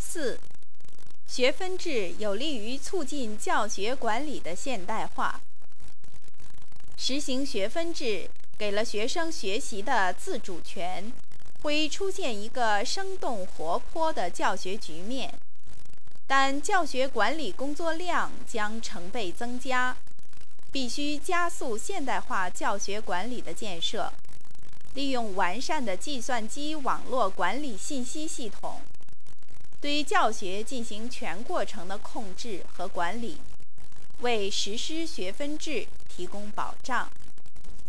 4. 学分制有利于促进教学管理的现代化。实行学分制，给了学生学习的自主权，会出现一个生动活泼的教学局面。但教学管理工作量将成倍增加，必须加速现代化教学管理的建设，利用完善的计算机网络管理信息系统，对教学进行全过程的控制和管理，为实施学分制提供保障。